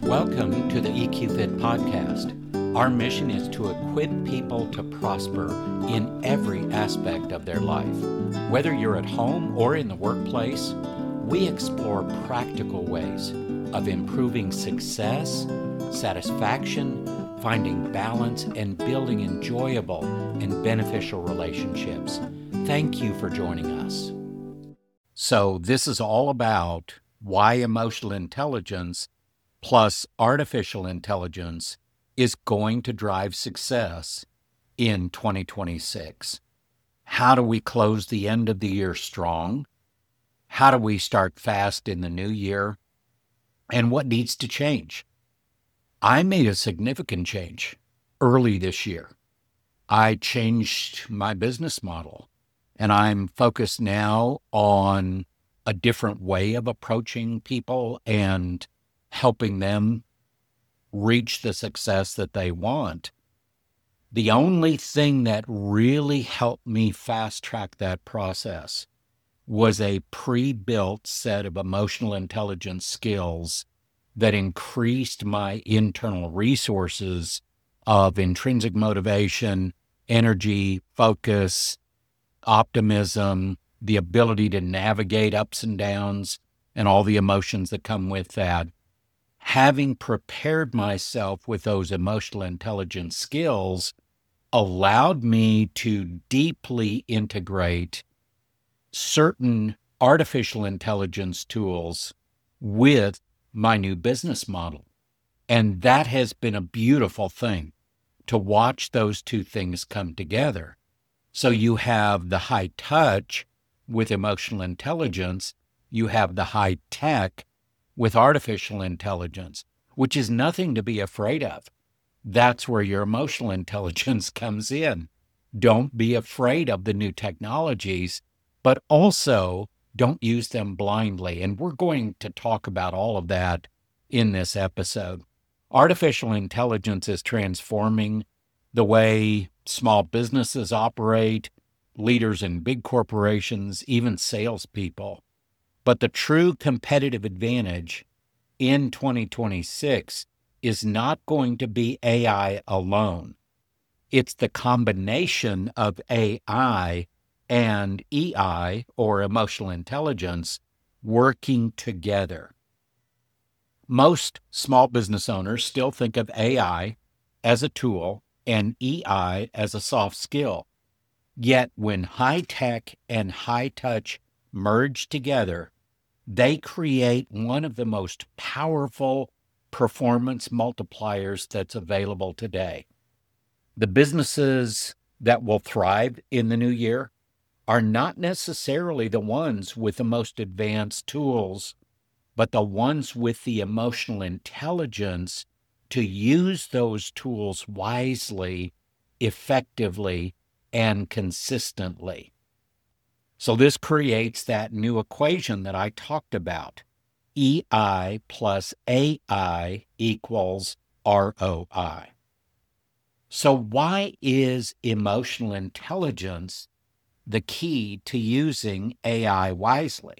Welcome to the EQ Fit podcast. Our mission is to equip people to prosper in every aspect of their life. Whether you're at home or in the workplace, we explore practical ways of improving success, satisfaction, finding balance, and building enjoyable and beneficial relationships. Thank you for joining us. So this is all about why emotional intelligence plus artificial intelligence is going to drive success in 2026. How do we close the end of the year strong? How do we start fast in the new year? And what needs to change? I made a significant change early this year. I changed my business model, and I'm focused now on a different way of approaching people and helping them reach the success that they want. The only thing that really helped me fast track that process was a pre-built set of emotional intelligence skills that increased my internal resources of intrinsic motivation, energy, focus, optimism, the ability to navigate ups and downs and all the emotions that come with that. Having prepared myself with those emotional intelligence skills allowed me to deeply integrate certain artificial intelligence tools with my new business model. And that has been a beautiful thing to watch those two things come together. So you have the high touch with emotional intelligence, you have the high tech with artificial intelligence, which is nothing to be afraid of. That's where your emotional intelligence comes in. Don't be afraid of the new technologies, but also don't use them blindly. And we're going to talk about all of that in this episode. Artificial intelligence is transforming the way small businesses operate, leaders in big corporations, even salespeople. But the true competitive advantage in 2026 is not going to be AI alone. It's the combination of AI and EI, or emotional intelligence, working together. Most small business owners still think of AI as a tool and EI as a soft skill. Yet when high tech and high touch merge together, they create one of the most powerful performance multipliers that's available today. The businesses that will thrive in the new year are not necessarily the ones with the most advanced tools, but the ones with the emotional intelligence to use those tools wisely, effectively, and consistently. So this creates that new equation that I talked about. EI plus AI equals ROI. So why is emotional intelligence the key to using AI wisely?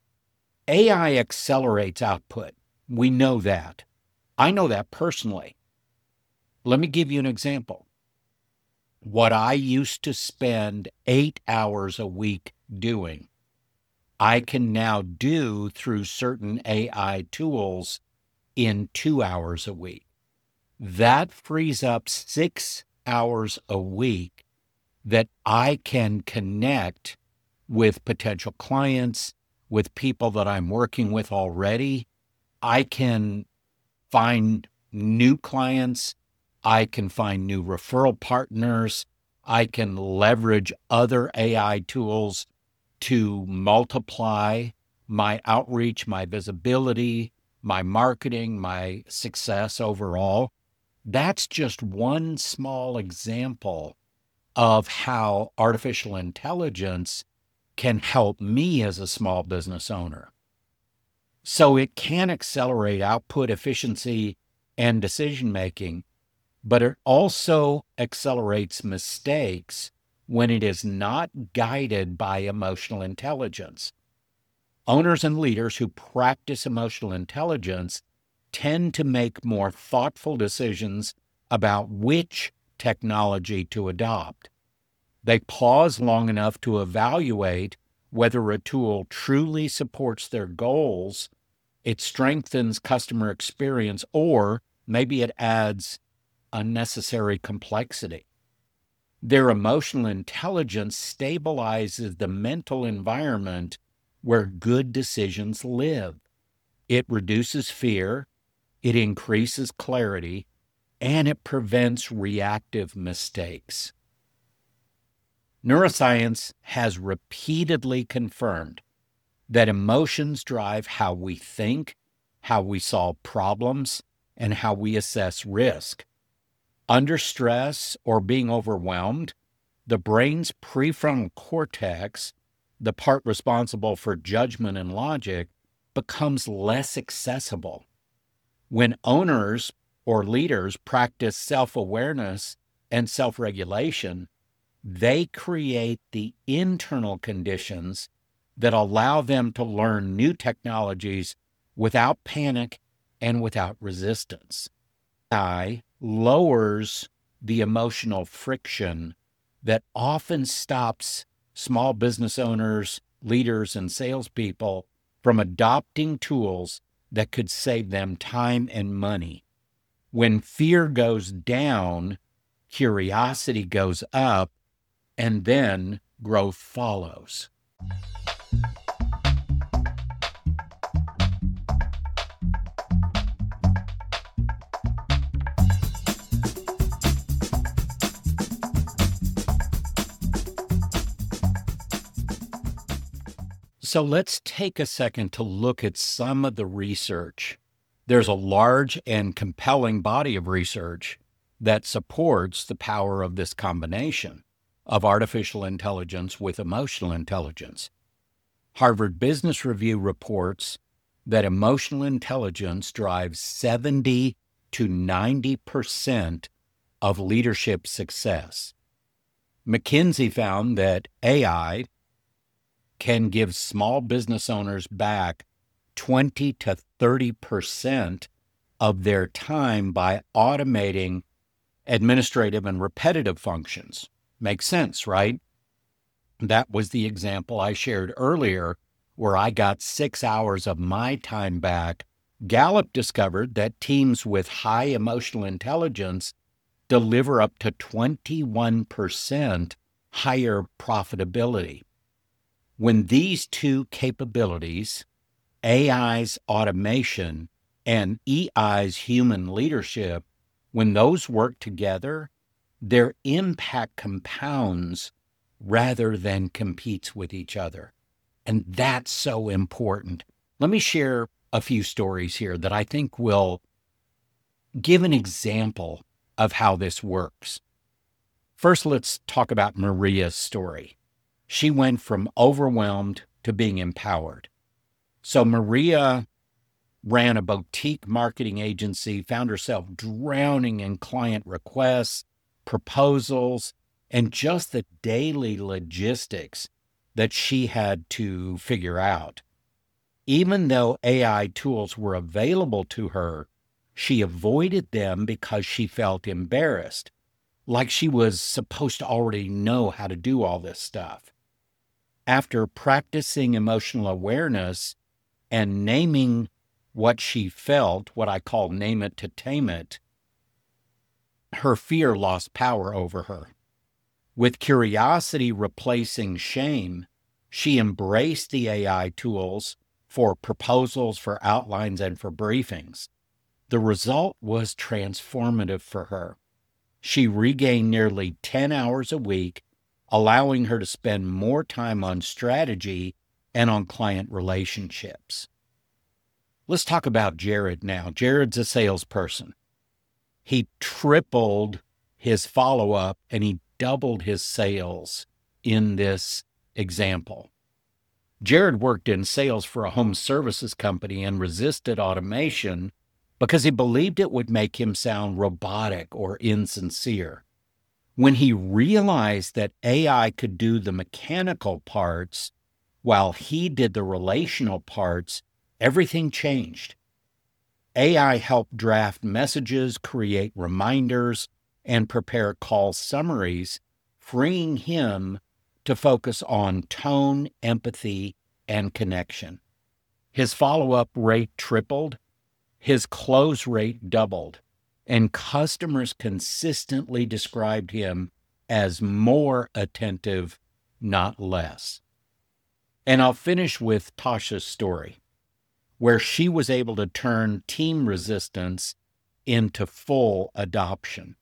AI accelerates output. We know that. I know that personally. Let me give you an example. What I used to spend 8 hours a week doing, I can now do through certain AI tools in 2 hours a week. That frees up 6 hours a week that I can connect with potential clients, with people that I'm working with already. I can find new clients. I can find new referral partners. I can leverage other AI tools to multiply my outreach, my visibility, my marketing, my success overall. That's just one small example of how artificial intelligence can help me as a small business owner. So it can accelerate output, efficiency, and decision-making, but it also accelerates mistakes when it is not guided by emotional intelligence. Owners and leaders who practice emotional intelligence tend to make more thoughtful decisions about which technology to adopt. They pause long enough to evaluate whether a tool truly supports their goals, it strengthens customer experience, or maybe it adds unnecessary complexity. Their emotional intelligence stabilizes the mental environment where good decisions live. It reduces fear, it increases clarity, and it prevents reactive mistakes. Neuroscience has repeatedly confirmed that emotions drive how we think, how we solve problems, and how we assess risk. Under stress or being overwhelmed, the brain's prefrontal cortex, the part responsible for judgment and logic, becomes less accessible. When owners or leaders practice self-awareness and self-regulation, they create the internal conditions that allow them to learn new technologies without panic and without resistance. AI lowers the emotional friction that often stops small business owners, leaders, and salespeople from adopting tools that could save them time and money. When fear goes down, curiosity goes up, and then growth follows. So let's take a second to look at some of the research. There's a large and compelling body of research that supports the power of this combination of artificial intelligence with emotional intelligence. Harvard Business Review reports that emotional intelligence drives 70 to 90% of leadership success. McKinsey found that AI can give small business owners back 20 to 30% of their time by automating administrative and repetitive functions. Makes sense, right? That was the example I shared earlier, where I got 6 hours of my time back. Gallup discovered that teams with high emotional intelligence deliver up to 21% higher profitability. When these two capabilities, AI's automation and EI's human leadership, when those work together, their impact compounds rather than competes with each other. And that's so important. Let me share a few stories here that I think will give an example of how this works. First, let's talk about Maria's story. She went from overwhelmed to being empowered. So Maria ran a boutique marketing agency, found herself drowning in client requests, proposals, and just the daily logistics that she had to figure out. Even though AI tools were available to her, she avoided them because she felt embarrassed, like she was supposed to already know how to do all this stuff. After practicing emotional awareness and naming what she felt, what I call name it to tame it, her fear lost power over her. With curiosity replacing shame, she embraced the AI tools for proposals, for outlines, and for briefings. The result was transformative for her. She regained nearly 10 hours a week, allowing her to spend more time on strategy and on client relationships. Let's talk about Jared now. Jared's a salesperson. He tripled his follow-up and he doubled his sales in this example. Jared worked in sales for a home services company and resisted automation because he believed it would make him sound robotic or insincere. When he realized that AI could do the mechanical parts while he did the relational parts, everything changed. AI helped draft messages, create reminders, and prepare call summaries, freeing him to focus on tone, empathy, and connection. His follow-up rate tripled, his close rate doubled, and customers consistently described him as more attentive, not less. And I'll finish with Tasha's story, where she was able to turn team resistance into full adoption.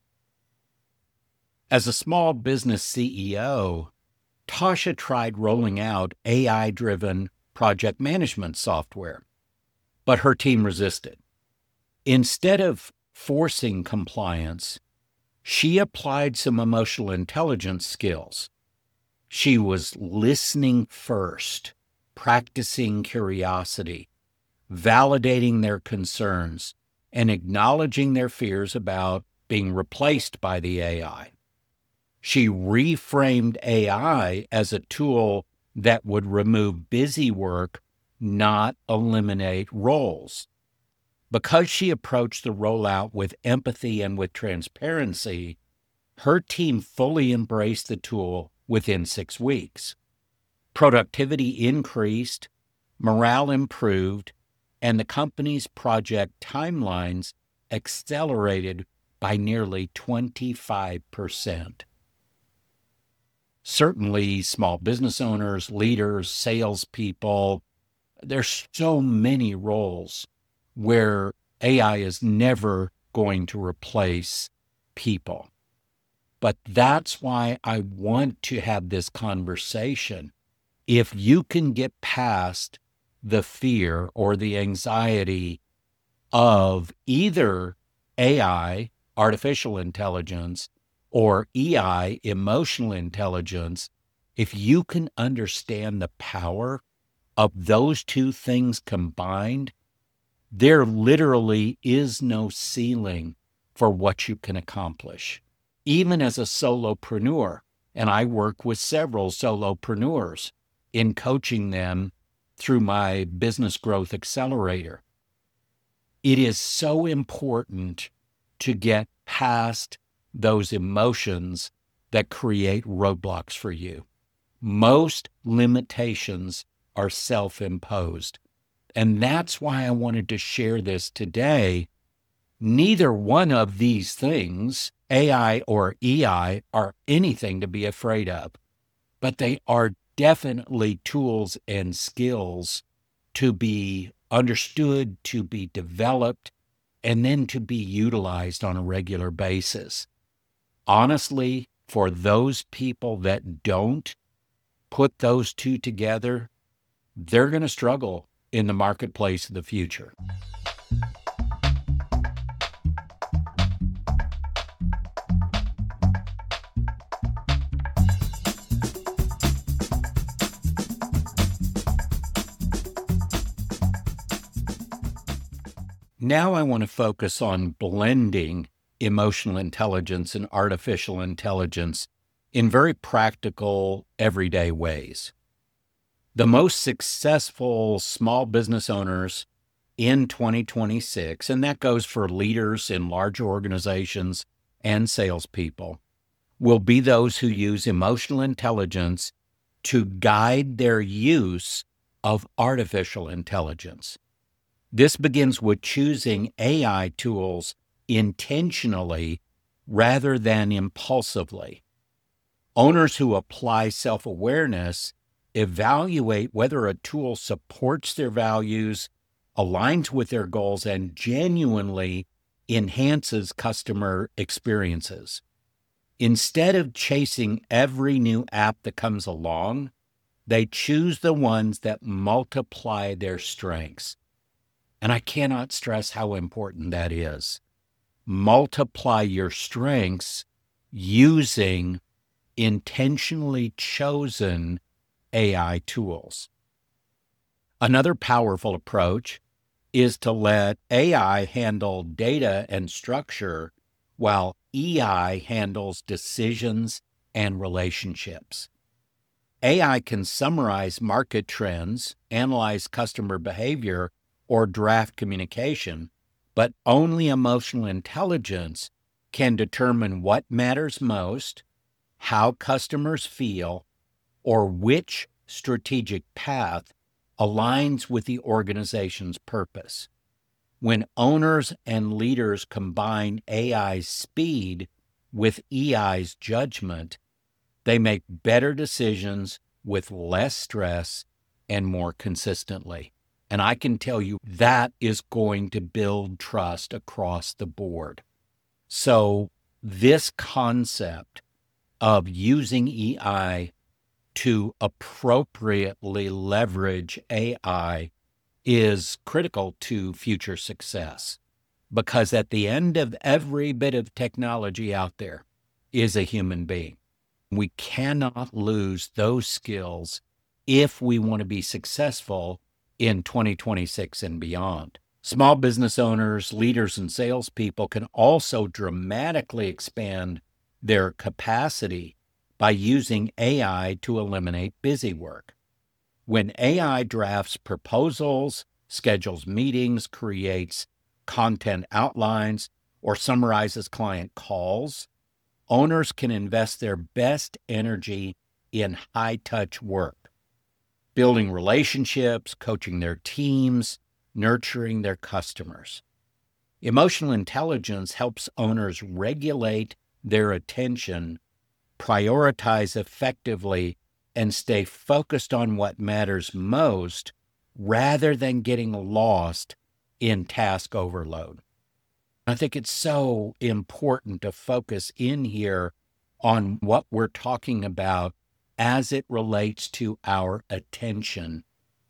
As a small business CEO, Tasha tried rolling out AI-driven project management software, but her team resisted. Instead of forcing compliance, she applied some emotional intelligence skills. She was listening first, practicing curiosity, validating their concerns, and acknowledging their fears about being replaced by the AI. She reframed AI as a tool that would remove busy work, not eliminate roles. Because she approached the rollout with empathy and with transparency, her team fully embraced the tool within 6 weeks. Productivity increased, morale improved, and the company's project timelines accelerated by nearly 25%. Certainly, small business owners, leaders, salespeople, there's so many roles where AI is never going to replace people. But that's why I want to have this conversation. If you can get past the fear or the anxiety of either AI, artificial intelligence, or EI, emotional intelligence, if you can understand the power of those two things combined, there literally is no ceiling for what you can accomplish. Even as a solopreneur, and I work with several solopreneurs in coaching them through my Business Growth Accelerator, it is so important to get past those emotions that create roadblocks for you. Most limitations are self-imposed. And that's why I wanted to share this today. Neither one of these things, AI or EI, are anything to be afraid of, but they are definitely tools and skills to be understood, to be developed, and then to be utilized on a regular basis. Honestly, for those people that don't put those two together, they're going to struggle in the marketplace of the future. Now I want to focus on blending emotional intelligence and artificial intelligence in very practical, everyday ways. The most successful small business owners in 2026, and that goes for leaders in large organizations and salespeople, will be those who use emotional intelligence to guide their use of artificial intelligence. This begins with choosing AI tools intentionally rather than impulsively. Owners who apply self-awareness evaluate whether a tool supports their values, aligns with their goals, and genuinely enhances customer experiences. Instead of chasing every new app that comes along, they choose the ones that multiply their strengths. And I cannot stress how important that is. Multiply your strengths using intentionally chosen AI tools. Another powerful approach is to let AI handle data and structure while EI handles decisions and relationships. AI can summarize market trends, analyze customer behavior, or draft communication, but only emotional intelligence can determine what matters most, how customers feel, or which strategic path aligns with the organization's purpose. When owners and leaders combine AI's speed with EI's judgment, they make better decisions with less stress and more consistently. And I can tell you that is going to build trust across the board. So this concept of using EI to appropriately leverage AI is critical to future success, because at the end of every bit of technology out there is a human being. We cannot lose those skills if we want to be successful in 2026 and beyond. Small business owners, leaders, and salespeople can also dramatically expand their capacity by using AI to eliminate busy work. When AI drafts proposals, schedules meetings, creates content outlines, or summarizes client calls, owners can invest their best energy in high-touch work, building relationships, coaching their teams, nurturing their customers. Emotional intelligence helps owners regulate their attention, prioritize effectively, and stay focused on what matters most rather than getting lost in task overload. I think it's so important to focus in here on what we're talking about as it relates to our attention.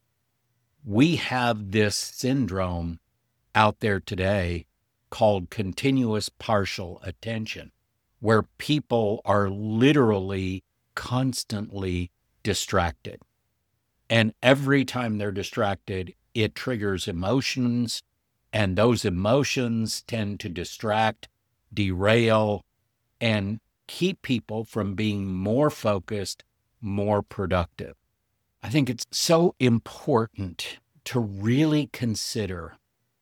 We have this syndrome out there today called continuous partial attention, where people are literally constantly distracted. And every time they're distracted, it triggers emotions, and those emotions tend to distract, derail, and keep people from being more focused, more productive. I think it's so important to really consider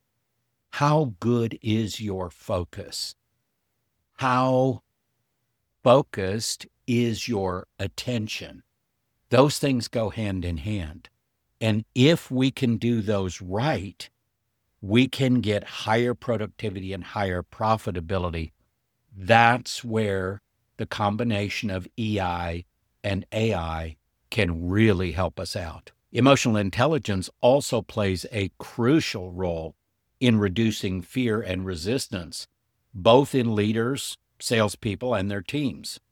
how good is your focus? How focused is your attention? Those things go hand in hand. And if we can do those right, we can get higher productivity and higher profitability. That's where the combination of EI and AI can really help us out. Emotional intelligence also plays a crucial role in reducing fear and resistance, both in leaders, salespeople, and their teams.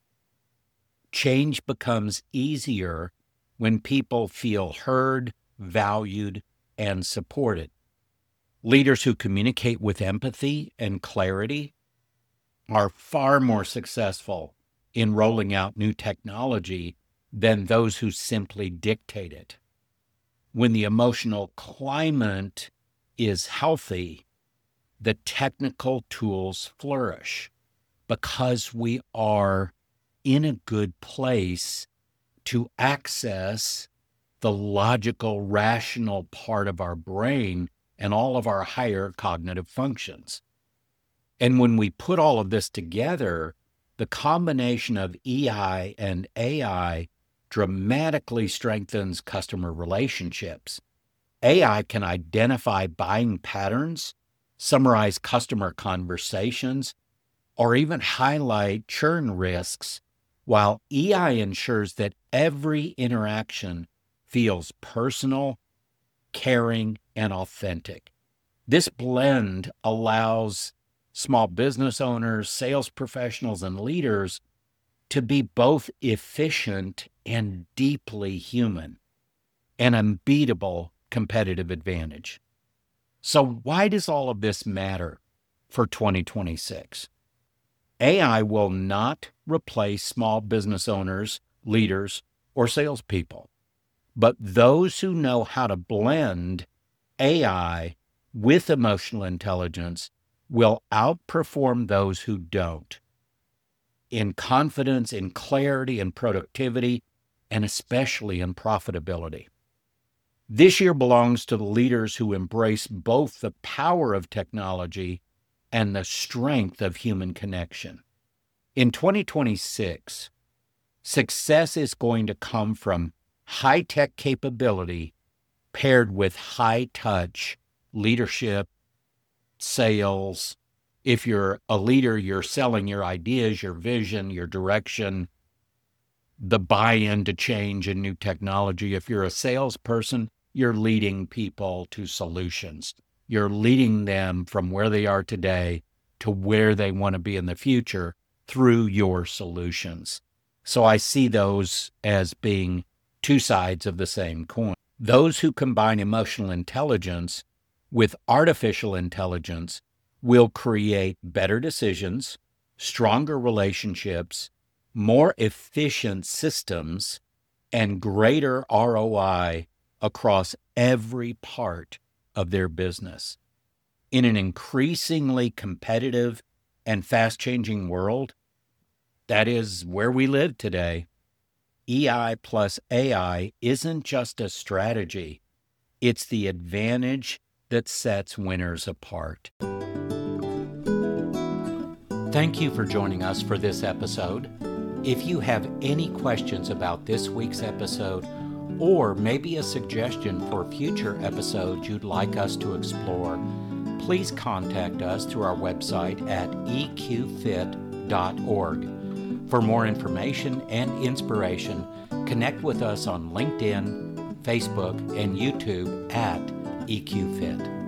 Change becomes easier when people feel heard, valued, and supported. Leaders who communicate with empathy and clarity are far more successful in rolling out new technology than those who simply dictate it. When the emotional climate is healthy, the technical tools flourish because we are in a good place to access the logical, rational part of our brain and all of our higher cognitive functions. And when we put all of this together, the combination of EI and AI dramatically strengthens customer relationships. AI can identify buying patterns, summarize customer conversations, or even highlight churn risks, while EI ensures that every interaction feels personal, caring, and authentic. This blend allows small business owners, sales professionals, and leaders to be both efficient and deeply human, an unbeatable competitive advantage. So why does all of this matter for 2026? AI will not replace small business owners, leaders, or salespeople, but those who know how to blend AI with emotional intelligence will outperform those who don't in confidence, in clarity, in productivity, and especially in profitability. This year belongs to the leaders who embrace both the power of technology and the strength of human connection. In 2026, success is going to come from high-tech capability paired with high-touch leadership, sales. If you're a leader, you're selling your ideas, your vision, your direction, the buy-in to change and new technology. If you're a salesperson, you're leading people to solutions. You're leading them from where they are today to where they want to be in the future through your solutions. So I see those as being two sides of the same coin. Those who combine emotional intelligence with artificial intelligence will create better decisions, stronger relationships, more efficient systems, and greater ROI across every part of their business. In an increasingly competitive and fast-changing world, that is where we live today, EI plus AI isn't just a strategy, it's the advantage that sets winners apart. Thank you for joining us for this episode. If you have any questions about this week's episode, or maybe a suggestion for future episodes you'd like us to explore, please contact us through our website at eqfit.org. For more information and inspiration, connect with us on LinkedIn, Facebook, and YouTube at EQFit.